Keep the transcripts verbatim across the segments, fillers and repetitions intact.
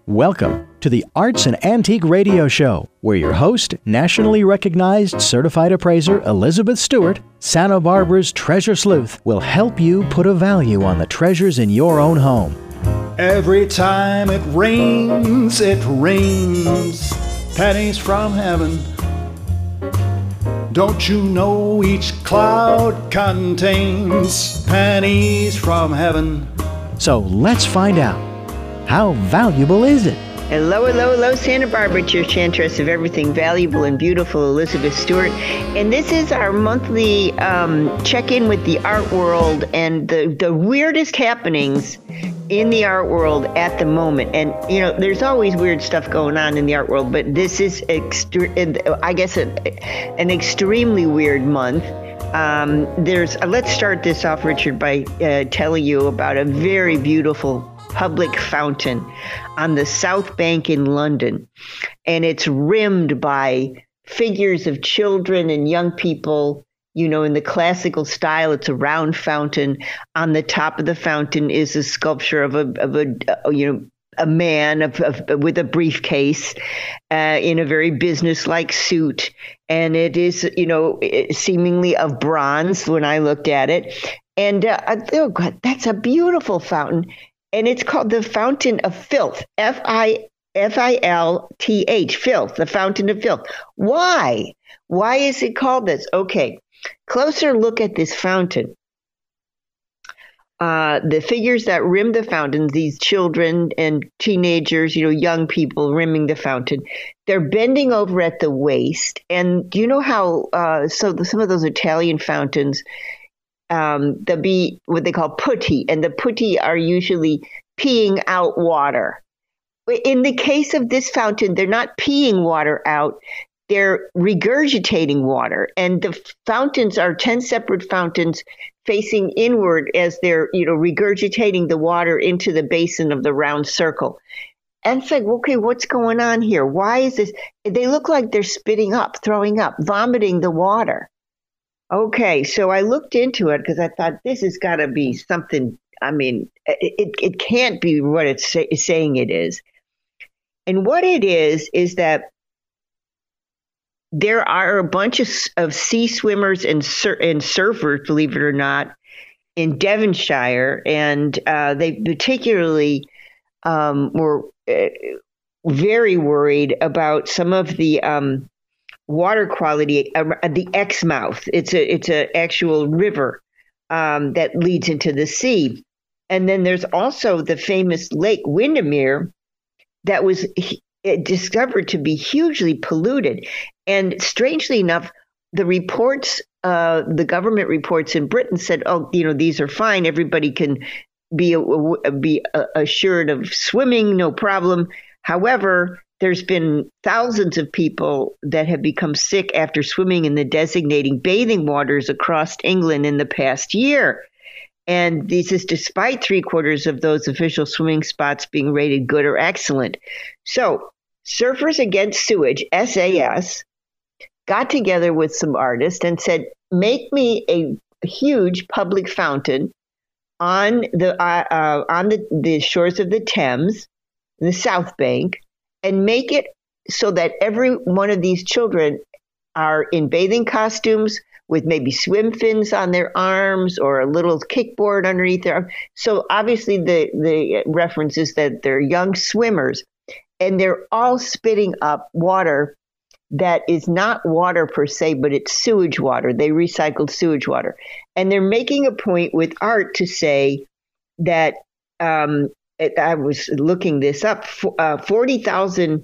Welcome to the Arts and Antique Radio Show, where your host, nationally recognized certified appraiser Elizabeth Stewart, Santa Barbara's treasure sleuth, will help you put a value on the treasures in your own home. Every time it rains, it rains pennies from heaven. Don't you know each cloud contains pennies from heaven? So let's find out. How valuable is it? Hello, hello, hello, Santa Barbara. It's your chantress of everything valuable and beautiful, Elizabeth Stewart. And this is our monthly um, check-in with the art world and the, the weirdest happenings in the art world at the moment. And, you know, there's always weird stuff going on in the art world, but this is, extre- I guess, a, an extremely weird month. Um, there's. Uh, let's start this off, Richard, by uh, telling you about a very beautiful public fountain on the South Bank in London, and it's rimmed by figures of children and young people, you know, in the classical style. It's a round fountain. On the top of the fountain is a sculpture of a, of a uh, you know, a man of, of, with a briefcase uh, in a very business-like suit, and it is, you know, seemingly of bronze when I looked at it. And uh, oh God, that's a beautiful fountain. And it's called the Fountain of Filth, F I F I L T H, Filth, the Fountain of Filth. Why? Why is it called this? Okay, closer look at this fountain. Uh, the figures that rim the fountain, these children and teenagers, you know, young people rimming the fountain, they're bending over at the waist. And do you know how, uh, so the, some of those Italian fountains, Um, they'll be what they call putti, and the putti are usually peeing out water. In the case of this fountain, they're not peeing water out, they're regurgitating water. And the fountains are ten separate fountains facing inward as they're, you know, regurgitating the water into the basin of the round circle. And it's like, okay, what's going on here? Why is this? They look like they're spitting up, throwing up, vomiting the water. Okay, so I looked into it because I thought this has got to be something. I mean, it, it can't be what it's say, saying it is. And what it is, is that there are a bunch of, of sea swimmers and, sur- and surfers, believe it or not, in Devonshire. And uh, they particularly um, were uh, very worried about some of the um, water quality, uh, the Exmouth. It's a it's an actual river um, that leads into the sea. And then there's also the famous Lake Windermere that was he, discovered to be hugely polluted. And strangely enough, the reports, uh, the government reports in Britain said, oh, you know, these are fine. Everybody can be, be assured of swimming, no problem. However, there's been thousands of people that have become sick after swimming in the designating bathing waters across England in the past year. And this is despite three quarters of those official swimming spots being rated good or excellent. So Surfers Against Sewage, S A S, got together with some artists and said, make me a huge public fountain on the uh, uh, on the, the shores of the Thames, the South Bank, and make it so that every one of these children are in bathing costumes with maybe swim fins on their arms or a little kickboard underneath their arm. So obviously the, the reference is that they're young swimmers, and they're all spitting up water that is not water per se, but it's sewage water. They recycled sewage water. And they're making a point with art to say that um, I was looking this up, uh, forty thousand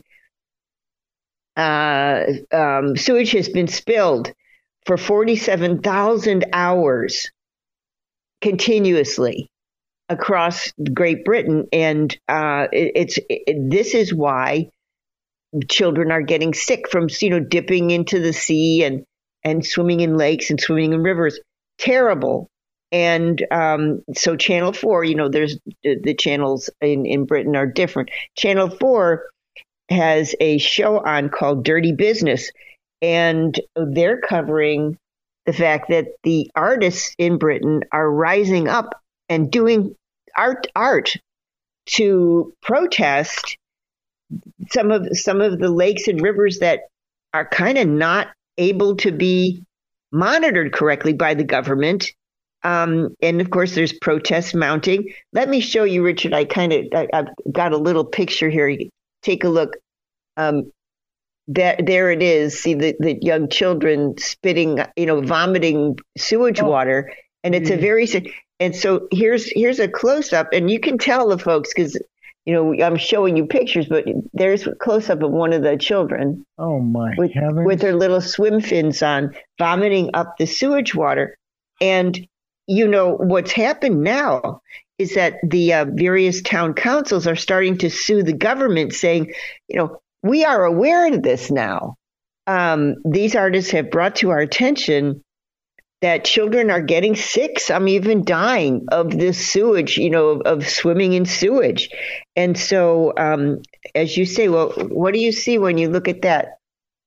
uh, um, sewage has been spilled for forty-seven thousand hours continuously across Great Britain. And uh, it, it's it, this is why children are getting sick from, you know, dipping into the sea and, and swimming in lakes and swimming in rivers. Terrible. And um, so Channel four, you know, there's the channels in, in Britain are different. Channel four has a show on called Dirty Business, and they're covering the fact that the artists in Britain are rising up and doing art art to protest some of some of the lakes and rivers that are kind of not able to be monitored correctly by the government. Um, and of course, there's protests mounting. Let me show you, Richard. I kind of I've got a little picture here. Take a look. Um, that there it is. See the, the young children spitting, you know, vomiting sewage oh. water, and it's mm. a very. And so here's here's a close up, and you can tell the folks because you know I'm showing you pictures, but there's a close up of one of the children. Oh my with, heavens! With their little swim fins on, vomiting up the sewage water, and you know what's happened now is that the uh, various town councils are starting to sue the government, saying, you know, we are aware of this now. Um, these artists have brought to our attention that children are getting sick, some even dying of this sewage, you know, of, of swimming in sewage. And so, um, as you say, well, what do you see when you look at that?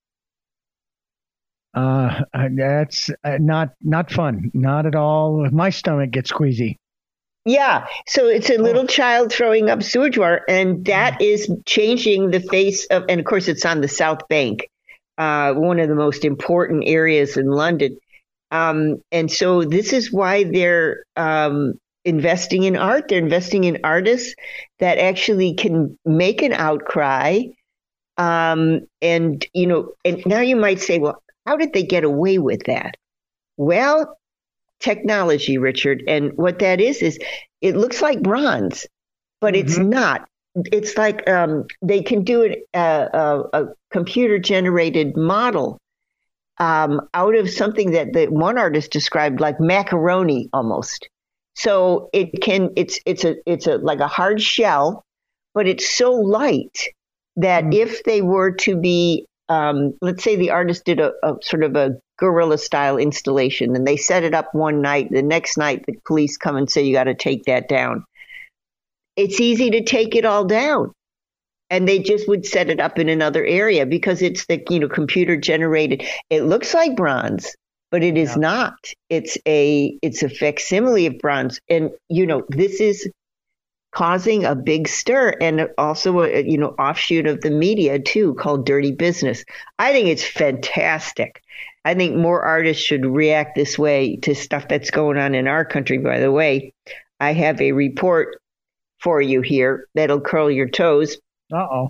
Uh, that's uh, not not fun, not at all. My stomach gets queasy. Yeah, so it's a little oh. child throwing up sewage water, and that is changing the face of, and of course it's on the South Bank, uh, one of the most important areas in London. Um, and so this is why they're um, investing in art. They're investing in artists that actually can make an outcry. Um, and, you know, and now you might say, well, how did they get away with that? Well, technology, Richard. And what that is, is it looks like bronze, but mm-hmm. it's not. It's like um, they can do it, uh, a, a computer generated model um, out of something that the one artist described like macaroni almost. So it can, it's, it's a, it's a, like a hard shell, but it's so light that mm-hmm. if they were to be, um, let's say the artist did a, a sort of a guerrilla style installation and they set it up one night, the next night the police come and say, you got to take that down. It's easy to take it all down. And they just would set it up in another area because it's the, you know, computer generated. It looks like bronze, but it is yeah. not. It's a, it's a facsimile of bronze. And, you know, this is causing a big stir, and also a, you know, offshoot of the media too, called dirty business. I think it's fantastic. I think more artists should react this way to stuff that's going on in our country. By the way, I have a report for you here that'll curl your toes. Uh-oh.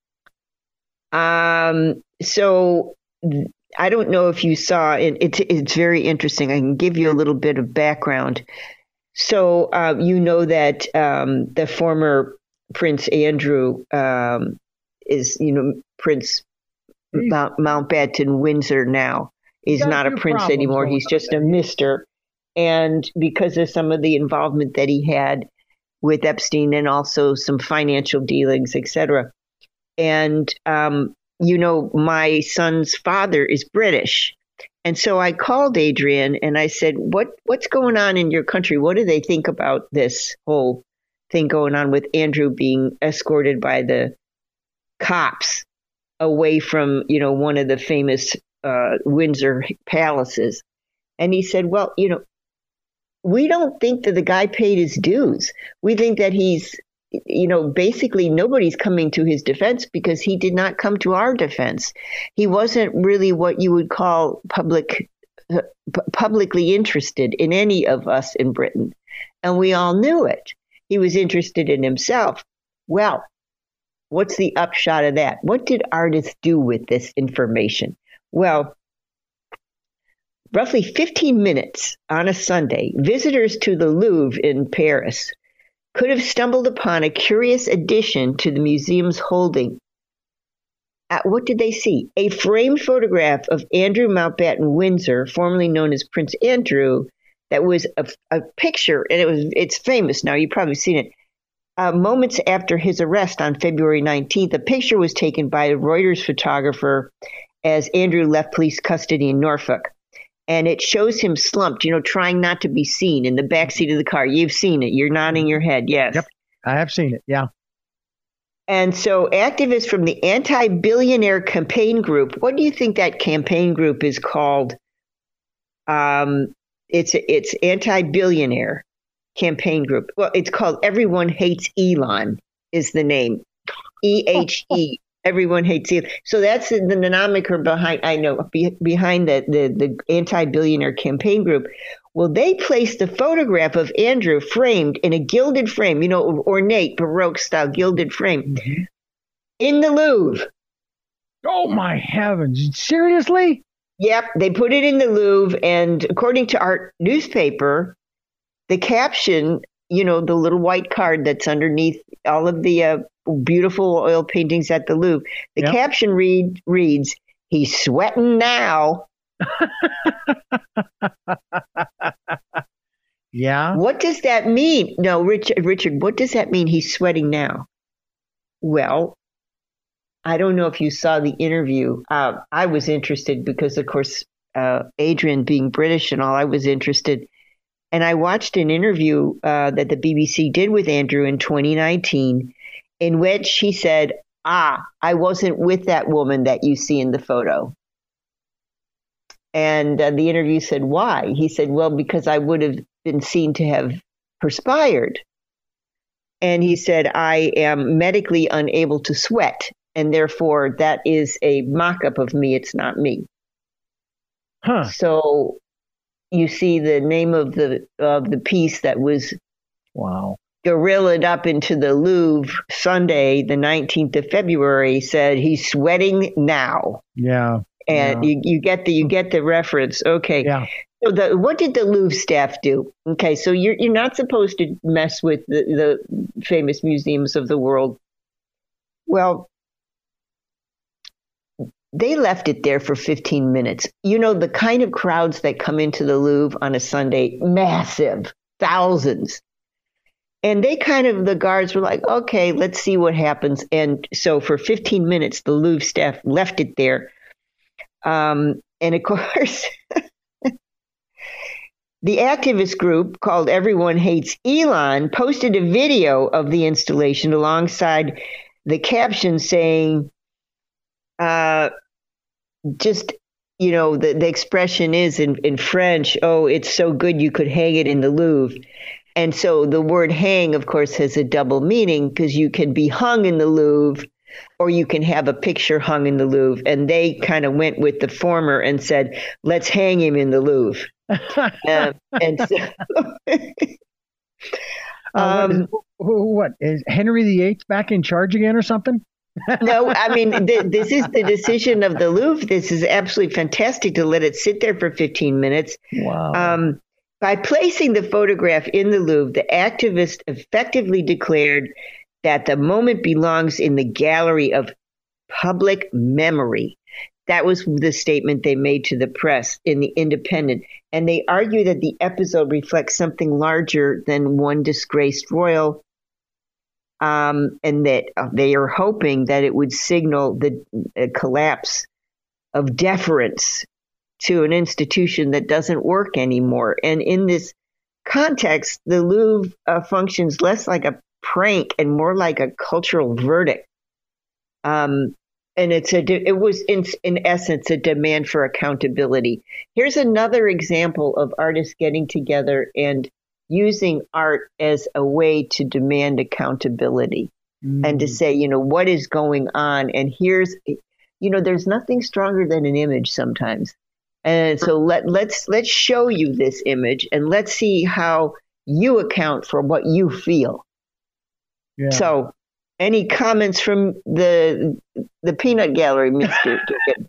Um, so I don't know if you saw it. It's, it's very interesting. I can give you a little bit of background. So uh, you know that um, the former Prince Andrew um, is, you know, Prince Mount, Mountbatten Windsor now. He's not a prince anymore. He's just a mister. And because of some of the involvement that he had with Epstein and also some financial dealings, et cetera. And, um, you know, my son's father is British. And so I called Adrian and I said, what what's going on in your country? What do they think about this whole thing going on with Andrew being escorted by the cops away from, you know, one of the famous uh, Windsor palaces? And he said, well, you know, we don't think that the guy paid his dues. We think that he's, you know, basically nobody's coming to his defense because he did not come to our defense. He wasn't really what you would call public, uh, p- publicly interested in any of us in Britain. And we all knew it. He was interested in himself. Well, what's the upshot of that? What did artists do with this information? Well, roughly fifteen minutes on a Sunday, visitors to the Louvre in Paris could have stumbled upon a curious addition to the museum's holding. Uh, what did they see? A framed photograph of Andrew Mountbatten Windsor, formerly known as Prince Andrew, that was a, a picture, and it was it's famous now. You've probably seen it. Uh, moments after his arrest on February nineteenth, a picture was taken by a Reuters photographer as Andrew left police custody in Norfolk. And it shows him slumped, you know, trying not to be seen in the backseat of the car. You've seen it. You're nodding your head. Yes. Yep. I have seen it. Yeah. And so activists from the Anti-Billionaire Campaign Group, what do you think that campaign group is called? Um, it's it's Anti-Billionaire Campaign Group. Well, it's called Everyone Hates Elon is the name. E H E. Everyone hates Elon. So that's the, the moniker behind, I know, be, behind the, the, the anti-billionaire campaign group. Well, they placed the photograph of Andrew framed in a gilded frame, you know, ornate, Baroque style gilded frame, mm-hmm. in the Louvre. Oh, my heavens. Seriously? Yep. They put it in the Louvre. And according to Art Newspaper, the caption, you know, the little white card that's underneath all of the uh, beautiful oil paintings at the Louvre, the yep. caption read, reads, "He's sweating now." Yeah. What does that mean? No, Richard, Richard, what does that mean? He's sweating now. Well, I don't know if you saw the interview. Uh, I was interested because, of course, uh, Adrian being British and all, I was interested. And I watched an interview uh, that the B B C did with Andrew in twenty nineteen, in which he said, ah, I wasn't with that woman that you see in the photo. And uh, the interview said, why? He said, well, because I would have been seen to have perspired. And he said, I am medically unable to sweat. And therefore, that is a mock-up of me. It's not me. Huh. So you see the name of the of the piece that was wow guerrillaed up into the Louvre Sunday, the nineteenth of February, said he's sweating now. Yeah. And yeah. you, you get the you get the reference. Okay. Yeah. So the what did the Louvre staff do? Okay, so you're you're not supposed to mess with the, the famous museums of the world. Well, they left it there for fifteen minutes. You know, the kind of crowds that come into the Louvre on a Sunday, massive, thousands. And they kind of, the guards were like, okay, let's see what happens. And so for fifteen minutes, the Louvre staff left it there. Um, and of course, the activist group called Everyone Hates Elon posted a video of the installation alongside the caption saying, uh, just, you know, the, the expression is in, in French, oh, it's so good you could hang it in the Louvre. And so the word hang, of course, has a double meaning because you can be hung in the Louvre or you can have a picture hung in the Louvre. And they kind of went with the former and said, let's hang him in the Louvre. um, and so, uh, what, is, what is Henry the Eighth back in charge again or something? No, I mean, th- this is the decision of the Louvre. This is absolutely fantastic to let it sit there for fifteen minutes. Wow. Um, by placing the photograph in the Louvre, the activist effectively declared that the moment belongs in the gallery of public memory. That was the statement they made to the press in The Independent. And they argue that the episode reflects something larger than one disgraced royal, um, and that they are hoping that it would signal the uh, collapse of deference to an institution that doesn't work anymore. And in this context, the Louvre uh, functions less like a prank and more like a cultural verdict. Um, and it's a, it was in, in essence a demand for accountability. Here's another example of artists getting together and using art as a way to demand accountability mm. and to say, you know, what is going on? And here's, you know, there's nothing stronger than an image sometimes. And so let, let's let's show you this image and let's see how you account for what you feel. Yeah. So any comments from the the peanut gallery, Mister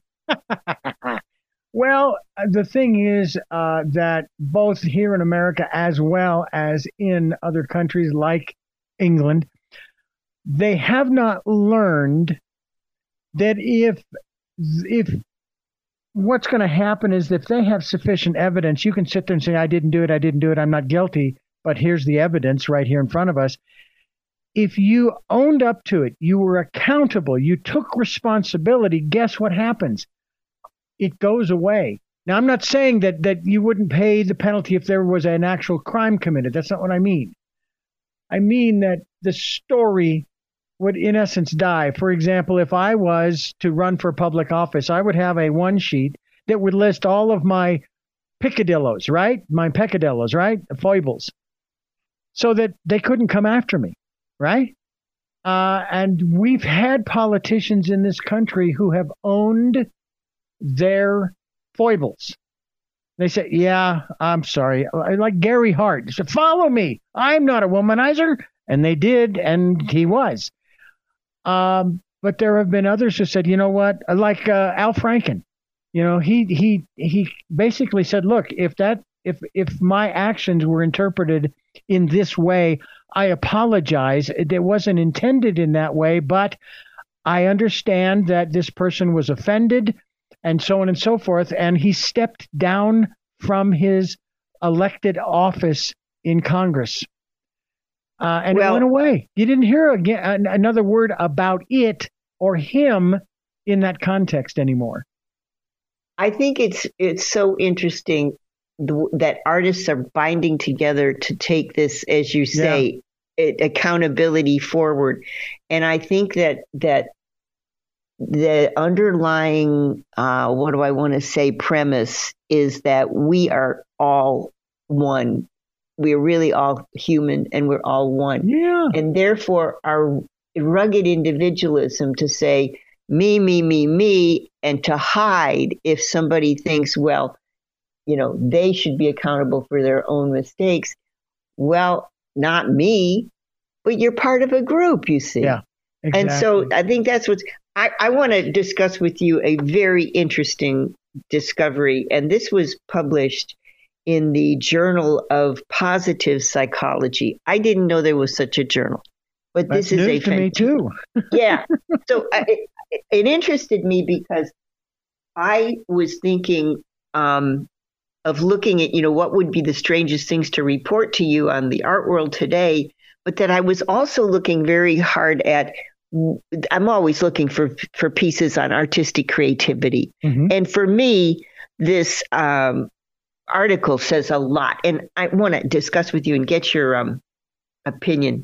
Well, the thing is uh, that both here in America as well as in other countries like England, they have not learned that if if what's going to happen is if they have sufficient evidence, you can sit there and say, I didn't do it, I didn't do it, I'm not guilty, but here's the evidence right here in front of us. If you owned up to it, you were accountable, you took responsibility, guess what happens? It goes away. Now, I'm not saying that that you wouldn't pay the penalty if there was an actual crime committed. That's not what I mean. I mean that the story would, in essence, die. For example, if I was to run for public office, I would have a one sheet that would list all of my picadillos, right? My peccadillos, right? Foibles. So that they couldn't come after me, right? Uh, and we've had politicians in this country who have owned their foibles. They say, yeah, I'm sorry. Like Gary Hart. He said, follow me. I'm not a womanizer. And they did, and he was. Um, but there have been others who said, you know what? Like uh, Al Franken. You know, he he he basically said, look, if that if if my actions were interpreted in this way, I apologize. It wasn't intended in that way, but I understand that this person was offended and so on and so forth. And he stepped down from his elected office in Congress. Uh, and well, it went away. You didn't hear again another word about it or him in that context anymore. I think it's it's so interesting that artists are binding together to take this, as you say, yeah. it, accountability forward. And I think that that the underlying, uh, what do I want to say, premise is that we are all one. We're really all human and we're all one. Yeah. And therefore our rugged individualism to say me, me, me, me, and to hide if somebody thinks, well, you know, they should be accountable for their own mistakes. Well, not me, but you're part of a group, you see. Yeah, exactly. And so I think that's what's, I, I want to discuss with you a very interesting discovery. And this was published in the Journal of Positive Psychology. I didn't know there was such a journal, but That's this is news a to me too. yeah. So uh, it, it interested me because I was thinking um, of looking at, you know, what would be the strangest things to report to you on the art world today, but that I was also looking very hard at, I'm always looking for, for pieces on artistic creativity. Mm-hmm. And for me, this um, article says a lot, and I want to discuss with you and get your um, opinion.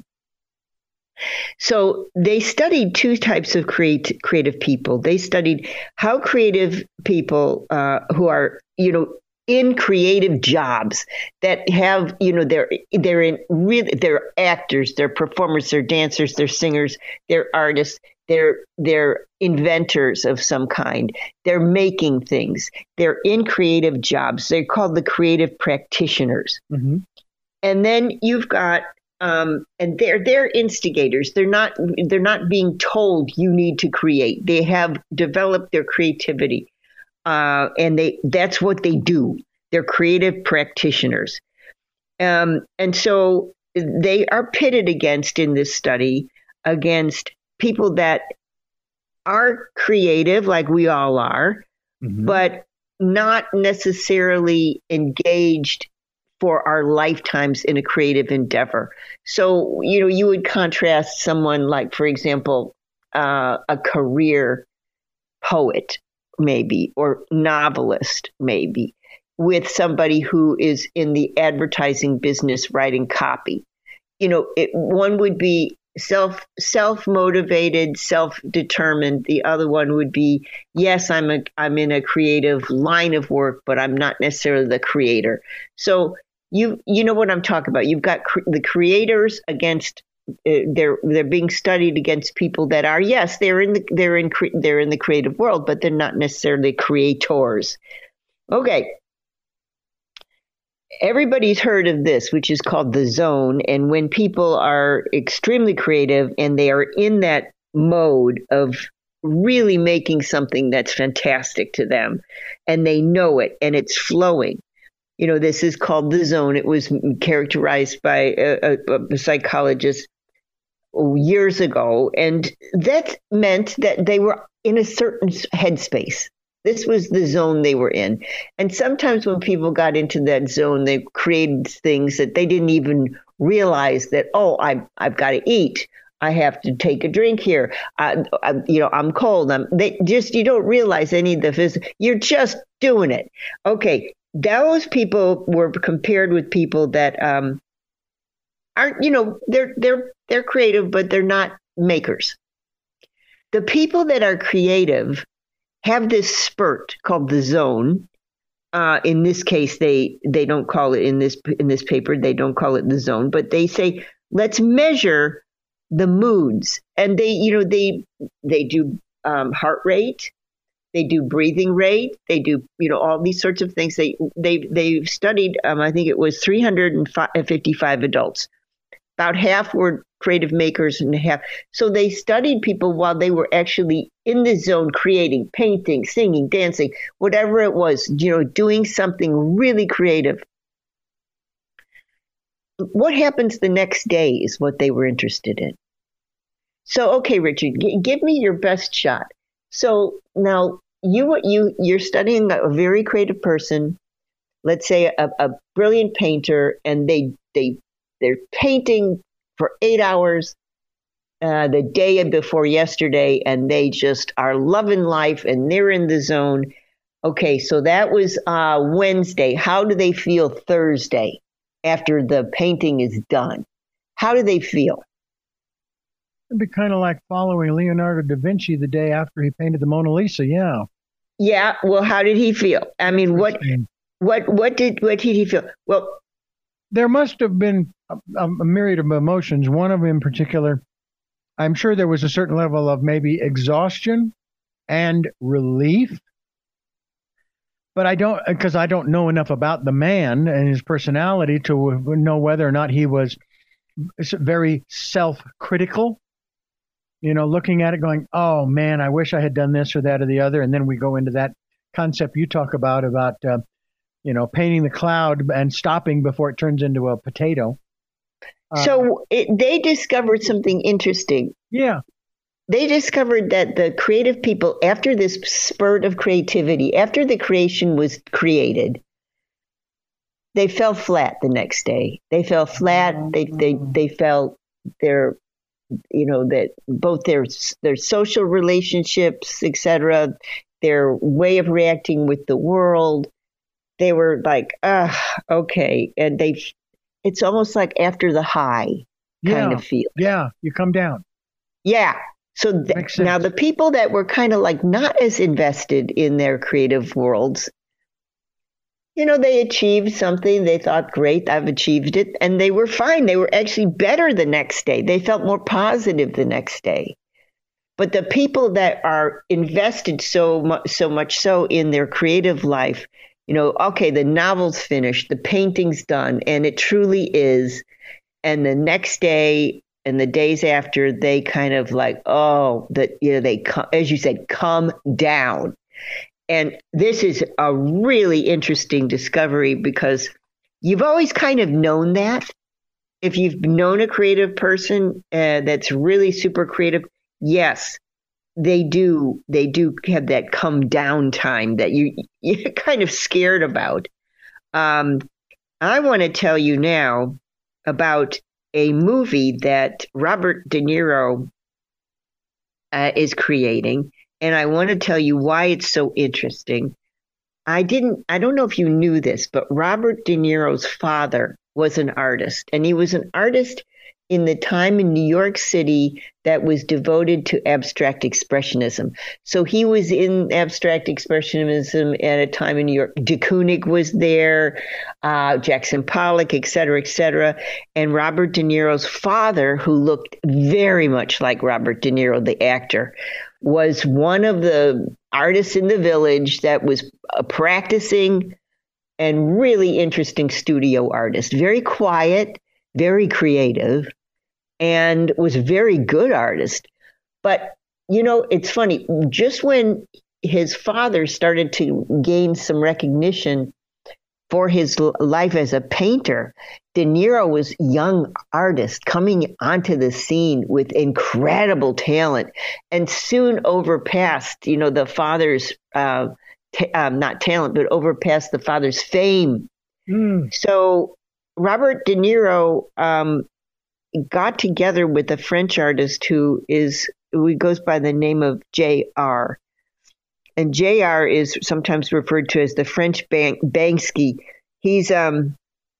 So they studied two types of create, creative people. They studied how creative people uh, who are, you know, in creative jobs that have, you know, they're they're in really they're actors, they're performers, they're dancers, they're singers, they're artists, they're they're inventors of some kind. They're making things. They're in creative jobs. They're called the creative practitioners. Mm-hmm. And then you've got Um, and they're they're instigators. They're not they're not being told you need to create. They have developed their creativity, uh, and they that's what they do. They're creative practitioners, um, and so they are pitted against in this study against people that are creative, like we all are, mm-hmm. but not necessarily engaged for our lifetimes in a creative endeavor. So, you know, you would contrast someone like, for example, uh, a career poet, maybe, or novelist, maybe, with somebody who is in the advertising business writing copy. You know, it, one would be self, self-motivated, self-determined. The other one would be, yes, I'm a, I'm in a creative line of work, but I'm not necessarily the creator. So you, you know what I'm talking about. You've got cre- the creators against, uh, they're, they're being studied against people that are, yes, they're in the, they're in, cre- they're in the creative world, but they're not necessarily creators. Okay. Everybody's heard of this, which is called the zone. And when people are extremely creative and they are in that mode of really making something that's fantastic to them, and they know it and it's flowing, you know, this is called the zone. It was characterized by a, a, a psychologist years ago. And that meant that they were in a certain headspace. This was the zone they were in. And sometimes when people got into that zone, they created things that they didn't even realize that, oh, I, I've got to eat. I have to take a drink here. I, I, you know, I'm cold. I'm they just, you don't realize any of the physical. You're just doing it. Okay. Those people were compared with people that um, aren't, you know, they're, they're, they're creative, but they're not makers. The people that are creative have this spurt called the zone. Uh, in this case, they they don't call it in this in this paper. They don't call it the zone, but they say let's measure the moods, and they, you know, they they do um, heart rate, they do breathing rate, they do, you know, all these sorts of things. They they they've studied. Um, I think it was three hundred fifty-five adults. About half were creative makers and half. So they studied people while they were actually in the zone, creating, painting, singing, dancing, whatever it was, you know, doing something really creative. What happens the next day is what they were interested in. So, okay, Richard, g- give me your best shot. So now you you you're studying a very creative person, let's say a, a brilliant painter, and they they they're painting for eight hours uh, the day before yesterday, and they just are loving life, and they're in the zone. Okay, so that was uh, Wednesday. How do they feel Thursday after the painting is done? How do they feel? It'd be kind of like following Leonardo da Vinci the day after he painted the Mona Lisa. Yeah. Yeah. Well, how did he feel? I mean, what, what, what did, what did he feel? Well, there must have been a, a myriad of emotions. One of them in particular, I'm sure there was a certain level of maybe exhaustion and relief. But I don't, because I don't know enough about the man and his personality to know whether or not he was very self-critical. You know, looking at it going, oh, man, I wish I had done this or that or the other. And then we go into that concept you talk about, about, uh, you know, painting the cloud and stopping before it turns into a potato. Uh, so it, they discovered something interesting. Yeah. They discovered that the creative people, after this spurt of creativity, after the creation was created, they fell flat the next day. They fell flat. They, they, they felt their... you know, that both their their social relationships, et cetera, their way of reacting with the world, they were like, ah, okay. And they, it's almost like after the high kind yeah, of feel. Yeah, you come down. Yeah. So th- now the people that were kind of like not as invested in their creative worlds, you know, they achieved something. They thought, great, I've achieved it. And they were fine. They were actually better the next day. They felt more positive the next day. But the people that are invested so much, so much so in their creative life, you know, okay, the novel's finished, the painting's done, and it truly is. And the next day and the days after, they kind of like, oh, that, you know, they, as you said, come down. And this is a really interesting discovery because you've always kind of known that. If you've known a creative person uh, that's really super creative, yes, they do. They do have that come down time that you, you're kind of scared about. Um, I want to tell you now about a movie that Robert De Niro uh, is creating. And I want to tell you why it's so interesting. I didn't, I don't know if you knew this, but Robert De Niro's father was an artist. And he was an artist in the time in New York City that was devoted to abstract expressionism. So he was in abstract expressionism at a time in New York. De Kooning was there, uh, Jackson Pollock, et cetera, et cetera. And Robert De Niro's father, who looked very much like Robert De Niro, the actor, was one of the artists in the village that was a practicing and really interesting studio artist. Very quiet, very creative, and was a very good artist. But, you know, it's funny, just when his father started to gain some recognition for his life as a painter, De Niro was young artist coming onto the scene with incredible talent and soon overpassed, you know, the father's, uh, t- um, not talent, but overpassed the father's fame. Mm. So Robert De Niro um, got together with a French artist who is, who goes by the name of J R. And J R is sometimes referred to as the French Ban- Banksy. He's, um,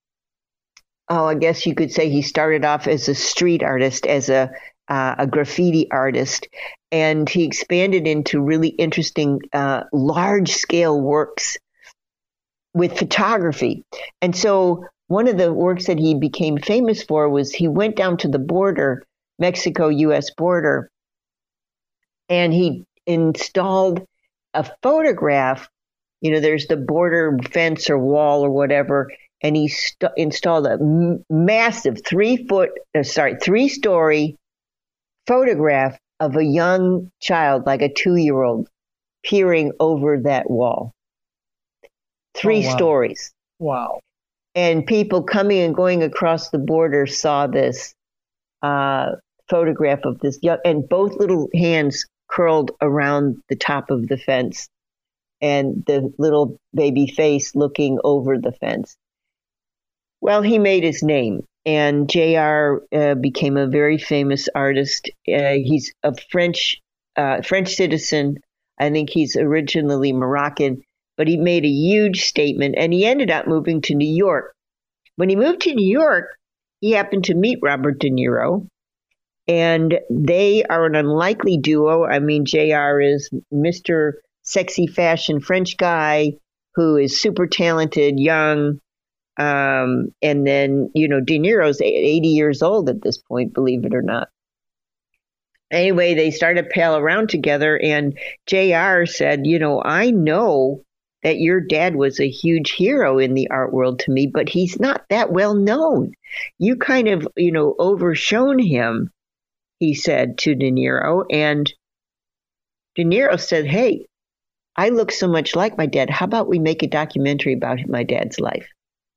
oh, I guess you could say he started off as a street artist, as a uh, a graffiti artist, and he expanded into really interesting uh, large-scale works with photography. And so one of the works that he became famous for was he went down to the border Mexico-U S border. And he installed a photograph. You know, there's the border fence or wall or whatever, and he st- installed a m- massive three-foot, uh, sorry, three-story photograph of a young child, like a two-year-old, peering over that wall. Three Oh, wow. stories. Wow. And people coming and going across the border saw this uh, photograph of this young, and both little hands curled around the top of the fence, and the little baby face looking over the fence. Well, he made his name, and J R uh, became a very famous artist. Uh, he's a French uh, French citizen. I think he's originally Moroccan, but he made a huge statement, and he ended up moving to New York. When he moved to New York, he happened to meet Robert De Niro, and they are an unlikely duo. I mean, J R is Mister Sexy Fashion French guy who is super talented, young, um, and then, you know, De Niro's eighty years old at this point, believe it or not. Anyway, they started to pal around together, and J R said, you know, I know that your dad was a huge hero in the art world to me, but he's not that well known. You kind of, you know, overshone him, he said to De Niro. And De Niro said, hey, I look so much like my dad. How about we make a documentary about my dad's life?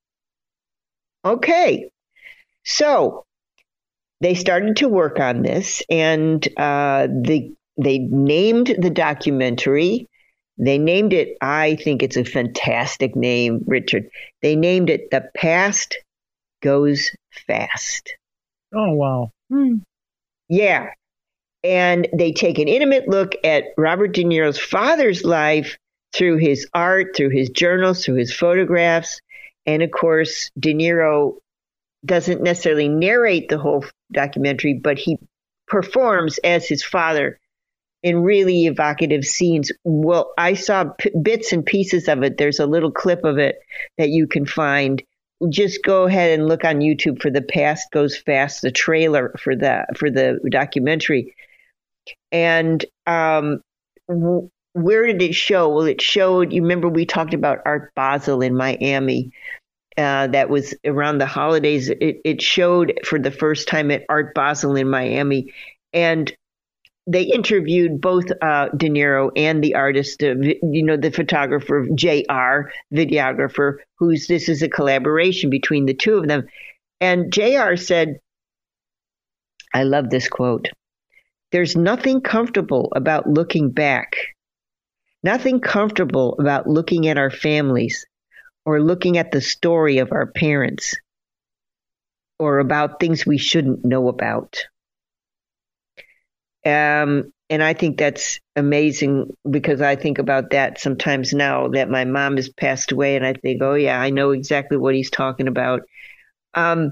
Okay. So they started to work on this, and uh, the, they named the documentary. They named it, I think it's a fantastic name, Richard. They named it The Past Goes Fast. Oh, wow. Hmm. Yeah. And they take an intimate look at Robert De Niro's father's life through his art, through his journals, through his photographs. And of course, De Niro doesn't necessarily narrate the whole documentary, but he performs as his father in really evocative scenes. Well, I saw p- bits and pieces of it. There's a little clip of it that you can find. Just go ahead and look on YouTube for The Past Goes Fast, the trailer for the for the documentary. And um, w- where did it show? Well, it showed, you remember we talked about Art Basel in Miami. Uh, that was around the holidays. It, it showed for the first time at Art Basel in Miami. And they interviewed both uh, De Niro and the artist, uh, you know, the photographer, J R, videographer, who's, this is a collaboration between the two of them. And J R said, I love this quote, there's nothing comfortable about looking back, nothing comfortable about looking at our families or looking at the story of our parents or about things we shouldn't know about. Um, and I think that's amazing, because I think about that sometimes now that my mom has passed away, and I think, oh yeah, I know exactly what he's talking about. Um,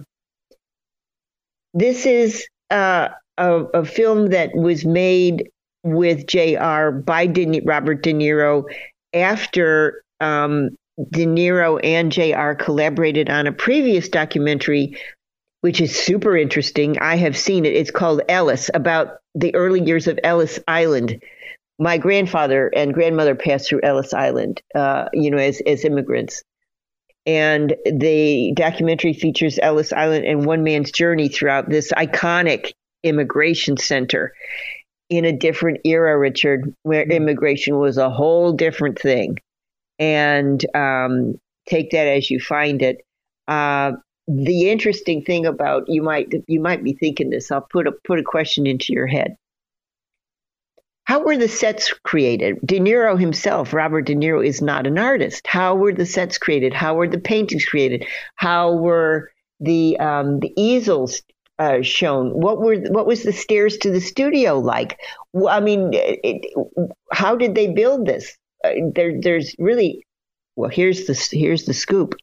this is uh, a, a film that was made with J R by De, Robert De Niro after um, De Niro and J R collaborated on a previous documentary, which is super interesting. I have seen it. It's called Ellis, about the early years of Ellis Island. My grandfather and grandmother passed through Ellis Island, uh, you know, as, as immigrants. And the documentary features Ellis Island and one man's journey throughout this iconic immigration center in a different era, Richard, where immigration was a whole different thing. And um, take that as you find it. Uh, the interesting thing about, you might you might be thinking this, I'll put a put a question into your head. How were the sets created? De Niro himself, Robert De Niro, is not an artist. How were the sets created? How were the paintings created? How were the um, the easels uh, shown? What were what was the stairs to the studio like? I mean, it, it, how did they build this? Uh, there, there's really, well, here's the here's the scoop.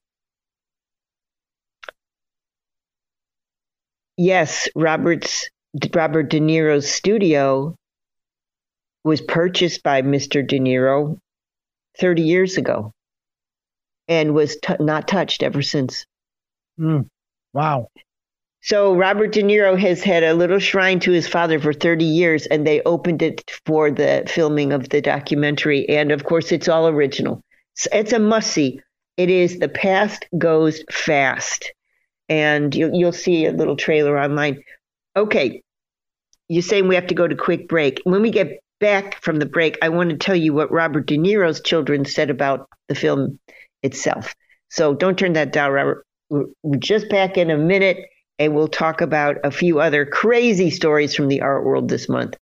Yes, Robert's Robert De Niro's studio was purchased by Mister De Niro thirty years ago and was t- not touched ever since. Mm. Wow. So Robert De Niro has had a little shrine to his father for thirty years, and they opened it for the filming of the documentary. And of course, it's all original. It's a must-see. It is The Past Goes Fast. And you'll, you'll see a little trailer online. Okay, you're saying we have to go to quick break. When we get back from the break, I want to tell you what Robert De Niro's children said about the film itself. So don't turn that down, Robert. We're just back in a minute, and we'll talk about a few other crazy stories from the art world this month.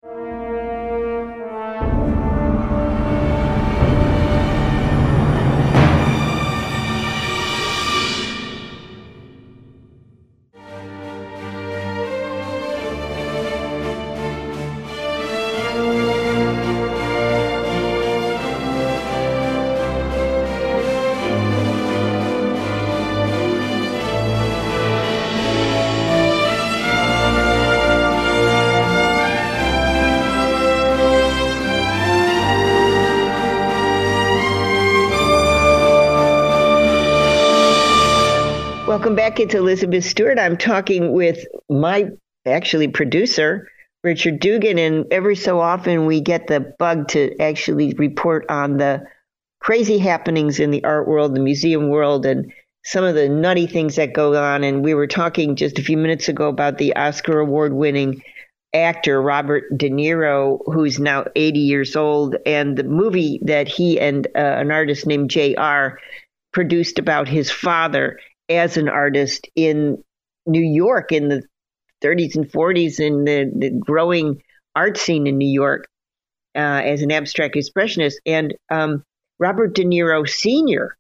Welcome back. It's Elizabeth Stewart. I'm talking with my actually producer, Richard Dugan, and every so often we get the bug to actually report on the crazy happenings in the art world, the museum world, and some of the nutty things that go on. And we were talking just a few minutes ago about the Oscar award-winning actor Robert De Niro, who's now eighty years old, and the movie that he and uh, an artist named J R produced about his father as an artist in New York in the thirties and forties, in the, the growing art scene in New York uh, as an abstract expressionist. And um, Robert De Niro Senior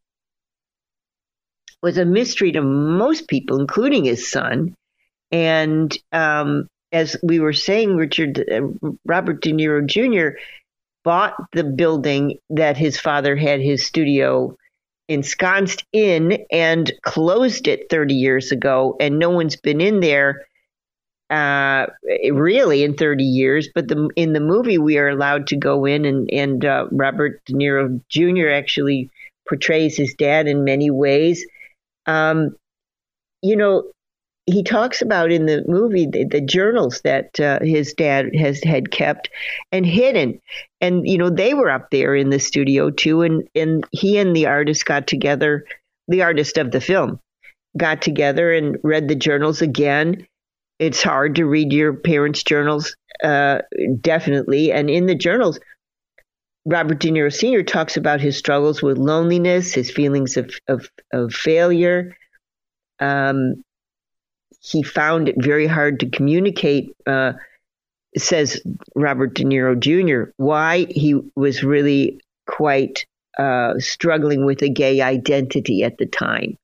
was a mystery to most people, including his son. And um, as we were saying, Richard, uh, Robert De Niro Junior bought the building that his father had his studio ensconced in and closed it thirty years ago, and no one's been in there uh, really in thirty years. But the, in the movie, we are allowed to go in, and, and uh, Robert De Niro Junior actually portrays his dad in many ways. Um, you know, he talks about in the movie the, the journals that uh, his dad has had kept and hidden. And, you know, they were up there in the studio, too. And, and he and the artist got together, the artist of the film, got together and read the journals again. It's hard to read your parents' journals, uh, definitely. And in the journals, Robert De Niro Senior talks about his struggles with loneliness, his feelings of, of, of failure. Um, he found it very hard to communicate, uh, says Robert De Niro Junior, why he was really quite uh, struggling with a gay identity at the time.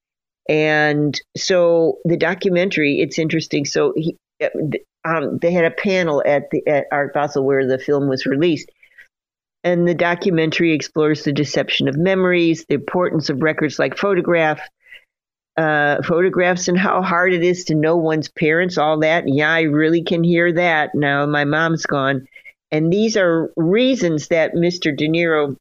And so the documentary, it's interesting. So he, um, they had a panel at the at Art Basel where the film was released. And the documentary explores the deception of memories, the importance of records like photograph, uh, photographs and how hard it is to know one's parents, all that. Yeah, I really can hear that now. My mom's gone. And these are reasons that Mister De Niro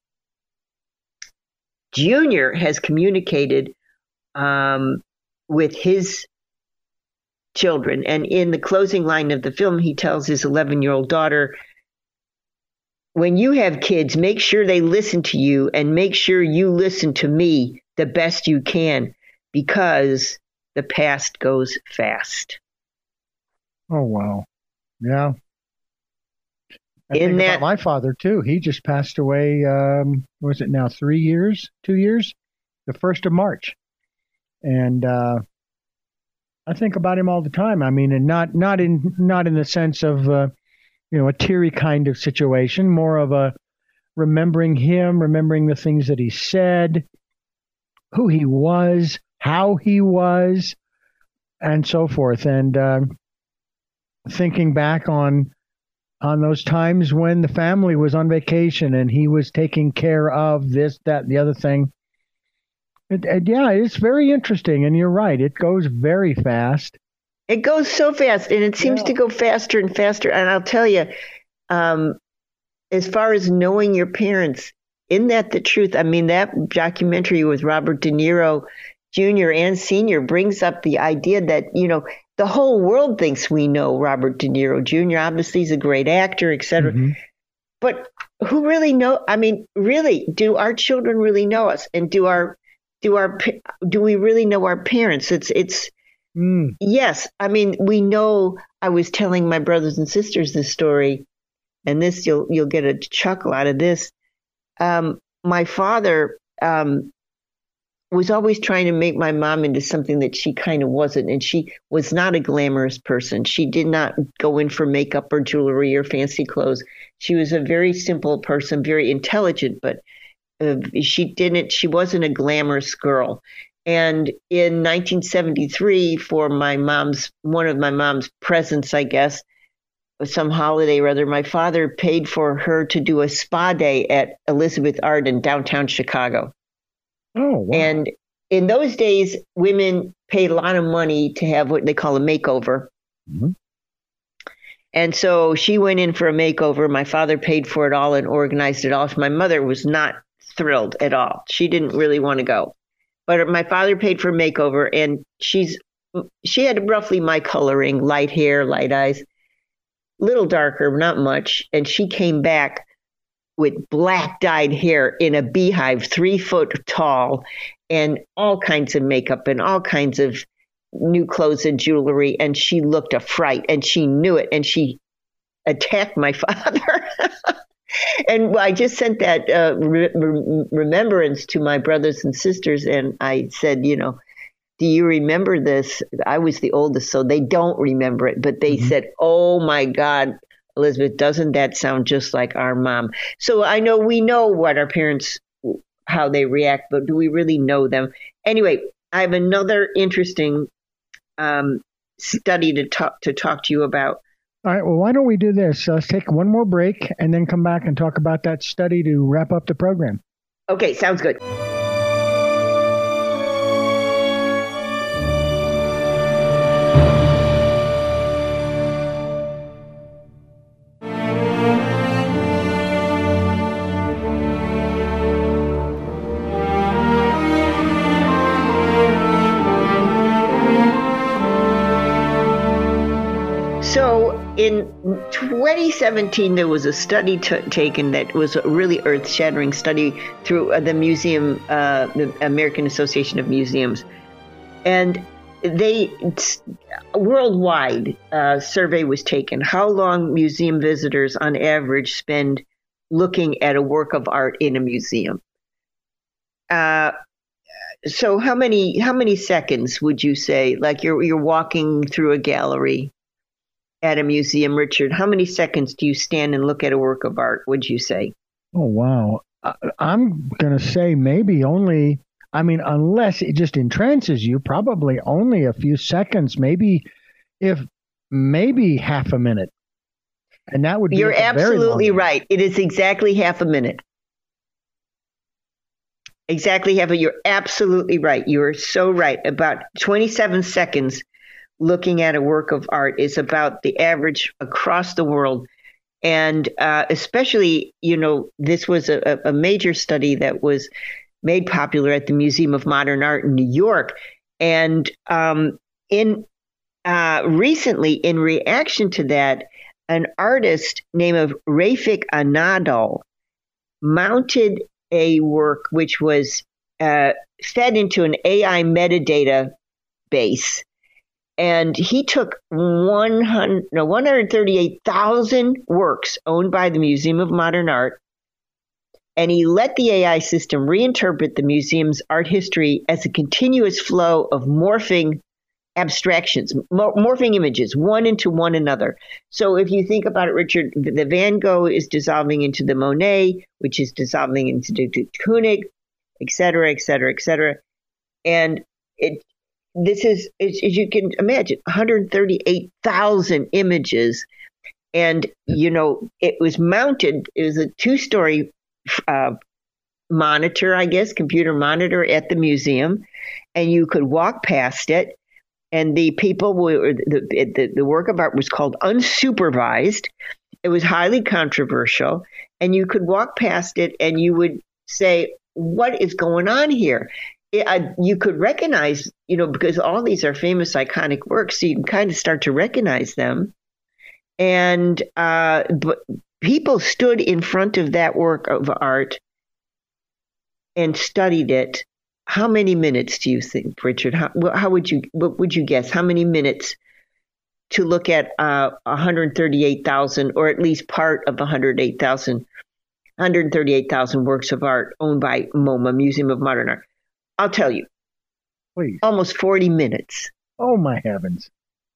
Junior has communicated um, with his children. And in the closing line of the film, he tells his eleven-year-old daughter, when you have kids, make sure they listen to you and make sure you listen to me the best you can, because the past goes fast. Oh, wow. Yeah. I In think that, about my father, too. He just passed away, um, was it now three years, two years? The first of March. And uh, I think about him all the time. I mean, and not not in not in the sense of, uh, you know, a teary kind of situation, more of a remembering him, remembering the things that he said, who he was, how he was, and so forth. And uh, thinking back on on those times when the family was on vacation and he was taking care of this, that, and the other thing. It, it, yeah, it's very interesting. And you're right. It goes very fast. It goes so fast, and it seems Yeah. to go faster and faster. And I'll tell you, um, as far as knowing your parents, isn't that the truth? I mean, that documentary with Robert De Niro Junior and Senior brings up the idea that, you know, the whole world thinks we know Robert De Niro Junior Obviously, he's a great actor, et cetera. Mm-hmm. But who really know? I mean, really, do our children really know us? And do our do our do we really know our parents? It's it's mm. yes. I mean, we know. I was telling my brothers and sisters this story, and this you'll you'll get a chuckle out of this. Um, my father um, was always trying to make my mom into something that she kind of wasn't. And she was not a glamorous person. She did not go in for makeup or jewelry or fancy clothes. She was a very simple person, very intelligent, but uh, she didn't, she wasn't a glamorous girl. And in nineteen seventy-three, for my mom's, one of my mom's presents, I guess, some holiday or other, my father paid for her to do a spa day at Elizabeth Art in downtown Chicago. Oh, wow. And in those days, women paid a lot of money to have what they call a makeover. Mm-hmm. And so she went in for a makeover. My father paid for it all and organized it all. So my mother was not thrilled at all. She didn't really want to go. But my father paid for a makeover, and she's she had roughly my coloring, light hair, light eyes, little darker, not much. And she came back with black dyed hair in a beehive, three foot tall, and all kinds of makeup and all kinds of new clothes and jewelry. And she looked a fright, and she knew it. And she attacked my father. And I just sent that uh, re- re- remembrance to my brothers and sisters. And I said, you know, do you remember this? I was the oldest, so they don't remember it. But they mm-hmm. said, oh, my God, Elizabeth, doesn't that sound just like our mom? So I know we know what our parents, how they react, but do we really know them? Anyway, I have another interesting um, study to talk to talk to you about. All right. Well, why don't we do this? Uh, let's take one more break and then come back and talk about that study to wrap up the program. Okay. Sounds good. In twenty seventeen, there was a study t- taken that was a really earth-shattering study through uh, the museum, uh, the American Association of Museums. And they, worldwide, uh, survey was taken. How long museum visitors on average spend looking at a work of art in a museum? Uh, so how many, how many seconds would you say, like you're, you're walking through a gallery at a museum, Richard, how many seconds do you stand and look at a work of art, would you say? Oh, wow. I, I'm going to say maybe only, I mean, unless it just entrances you, probably only a few seconds, maybe if, maybe half a minute. And that would be You're absolutely right. It is exactly half a minute. Exactly half a, you're absolutely right. You're so right. About twenty-seven seconds looking at a work of art is about the average across the world. And uh, especially, you know, this was a, a major study that was made popular at the Museum of Modern Art in New York. And um, in uh, recently, in reaction to that, an artist named Rafik Anadol mounted a work which was uh, fed into an A I metadata base. And he took one hundred, no, one hundred thirty-eight thousand works owned by the Museum of Modern Art, and he let the A I system reinterpret the museum's art history as a continuous flow of morphing abstractions, mor- morphing images, one into one another. So if you think about it, Richard, the, the Van Gogh is dissolving into the Monet, which is dissolving into the, the Koenig, et cetera, et cetera, et cetera. And it This is, as you can imagine, one hundred thirty-eight thousand images. And, you know, it was mounted, it was a two-story uh, monitor, I guess, computer monitor at the museum. And you could walk past it. And the people were, the, the, the work of art was called Unsupervised. It was highly controversial. And you could walk past it and you would say, what is going on here? it, I, you could recognize, you know, because all these are famous, iconic works, so you can kind of start to recognize them. And uh, but people stood in front of that work of art and studied it. How many minutes do you think, Richard? How, how would you what would you guess? How many minutes to look at uh, one hundred thirty-eight thousand, or at least part of one hundred eight thousand, one hundred thirty-eight thousand works of art owned by MoMA, Museum of Modern Art? I'll tell you. Please. Almost forty minutes. Oh, my heavens.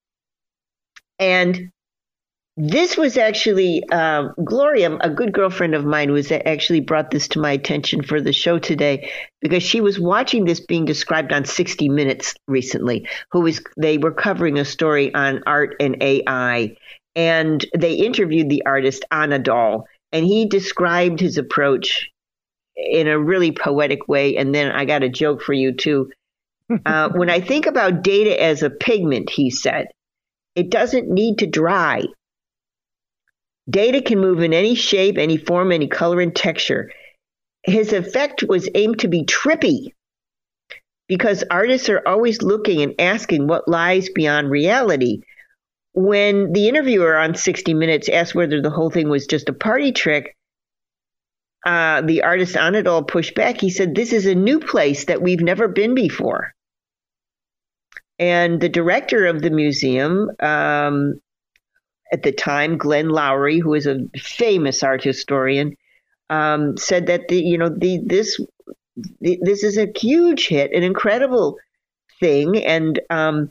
And this was actually, uh, Gloria, a good girlfriend of mine, was actually brought this to my attention for the show today because she was watching this being described on sixty minutes recently. Who was they were covering a story on art and A I, and they interviewed the artist Anadol, and he described his approach in a really poetic way. And then I got a joke for you too. Uh, when I think about data as a pigment, he said, it doesn't need to dry. Data can move in any shape, any form, any color and texture. His effect was aimed to be trippy because artists are always looking and asking what lies beyond reality. When the interviewer on sixty minutes asked whether the whole thing was just a party trick, uh, the artist Anadol pushed back. He said, this is a new place that we've never been before. And the director of the museum, um, at the time, Glenn Lowry, who is a famous art historian, um, said that the you know the this the, this is a huge hit, an incredible thing, and um,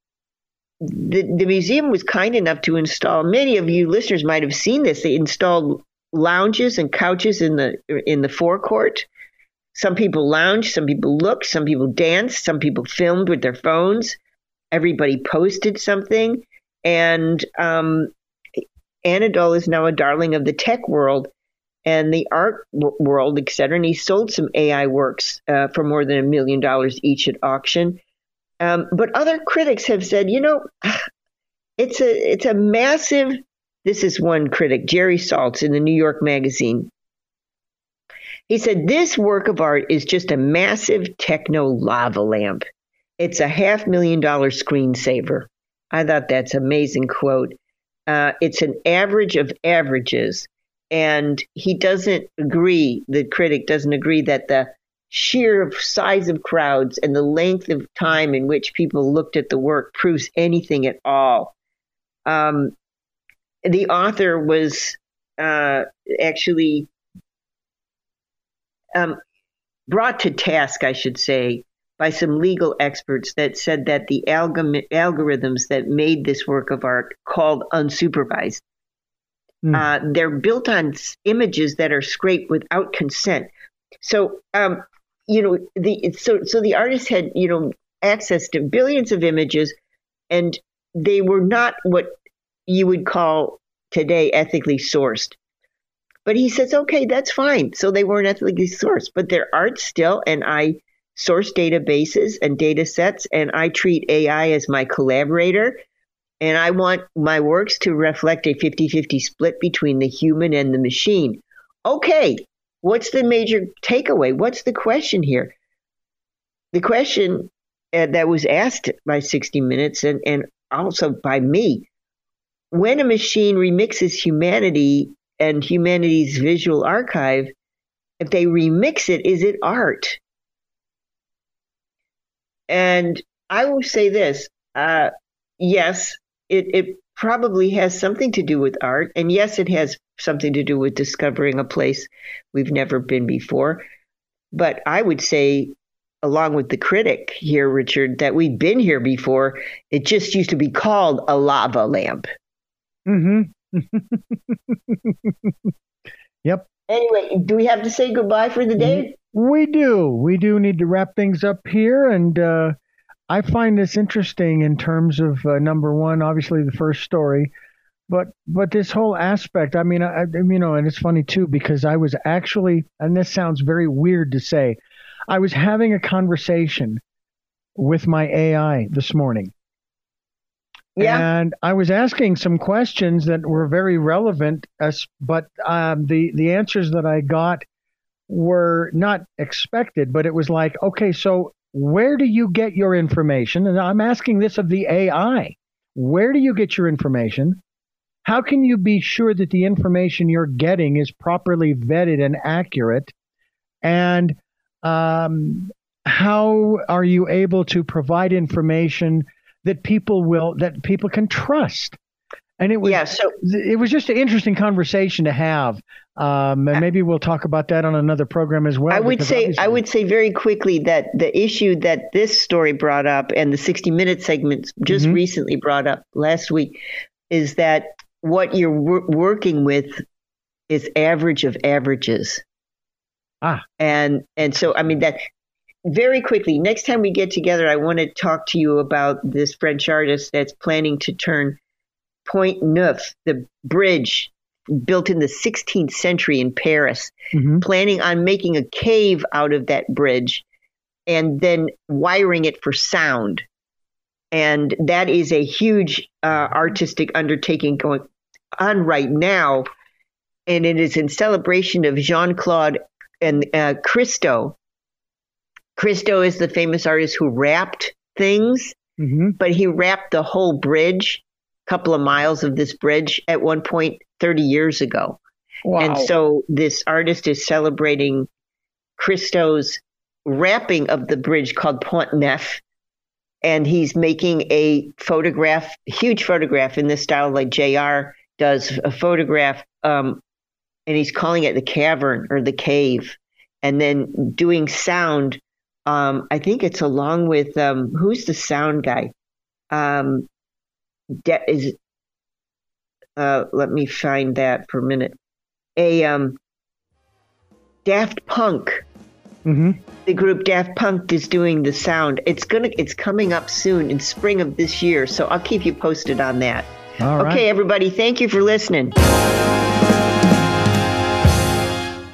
the the museum was kind enough to install. Many of you listeners might have seen this. They installed lounges and couches in the in the forecourt. Some people lounged, some people looked, some people danced, some people filmed with their phones. Everybody posted something. And um, Anadol is now a darling of the tech world and the art w- world, et cetera. And he sold some A I works uh, for more than a million dollars each at auction. Um, but other critics have said, you know, it's a it's a massive. This is one critic, Jerry Saltz, in the New York Magazine. He said, this work of art is just a massive techno lava lamp. It's a half million dollar screensaver. I thought that's an amazing quote. Uh, it's an average of averages. And he doesn't agree, the critic doesn't agree that the sheer size of crowds and the length of time in which people looked at the work proves anything at all. Um, the author was uh, actually um, brought to task, I should say, by some legal experts that said that the alg- algorithms that made this work of art, called unsupervised, mm. uh, they're built on images that are scraped without consent. So, um, you know, the so so the artist had, you know, access to billions of images, and they were not what you would call today ethically sourced. But he says, okay, that's fine. So they weren't ethically sourced, but they're art still, and I source databases and data sets, and I treat A I as my collaborator, and I want my works to reflect a fifty-fifty split between the human and the machine. Okay, what's the major takeaway? What's the question here? The question uh, that was asked by sixty minutes and, and also by me, when a machine remixes humanity and humanity's visual archive, if they remix it, is it art? And I will say this, uh, yes, it, it probably has something to do with art. And yes, it has something to do with discovering a place we've never been before. But I would say, along with the critic here, Richard, that we've been here before. It just used to be called a lava lamp. Mm-hmm. Yep. Anyway, do we have to say goodbye for the day? We do. We do need to wrap things up here. And uh, I find this interesting in terms of, uh, number one, obviously the first story, but but this whole aspect. I mean, I, you know, and it's funny, too, because I was actually, and this sounds very weird to say, I was having a conversation with my A I this morning. Yeah. And I was asking some questions that were very relevant, as, but um, the, the answers that I got were not expected, but it was like, okay, so where do you get your information? And I'm asking this of the A I. Where do you get your information? How can you be sure that the information you're getting is properly vetted and accurate? And um, how are you able to provide information that people will, that people can trust? And it was, yeah, so it was just an interesting conversation to have. Um, and maybe we'll talk about that on another program as well. I would say, I would say very quickly that the issue that this story brought up and the sixty minute segment just mm-hmm. recently brought up last week is that what you're wor- working with is average of averages. Ah, and, and so, I mean, that very quickly, next time we get together, I want to talk to you about this French artist that's planning to turn Pont Neuf, the bridge built in the sixteenth century in Paris, mm-hmm. planning on making a cave out of that bridge and then wiring it for sound. And that is a huge uh, artistic undertaking going on right now. And it is in celebration of Jean-Claude and uh, Christo. Christo is the famous artist who wrapped things, mm-hmm. but he wrapped the whole bridge, a couple of miles of this bridge at one point thirty years ago. Wow. And so this artist is celebrating Christo's wrapping of the bridge called Pont Neuf. And he's making a photograph, huge photograph in this style like J R does, a photograph, um, and he's calling it the cavern or the cave. And then doing sound, um, I think it's along with, um, who's the sound guy? Um, de- is uh, let me find that for a minute. A um, Daft Punk. Mm-hmm. The group Daft Punk is doing the sound. It's gonna. It's coming up soon in spring of this year. So I'll keep you posted on that. All right. Okay, everybody. Thank you for listening.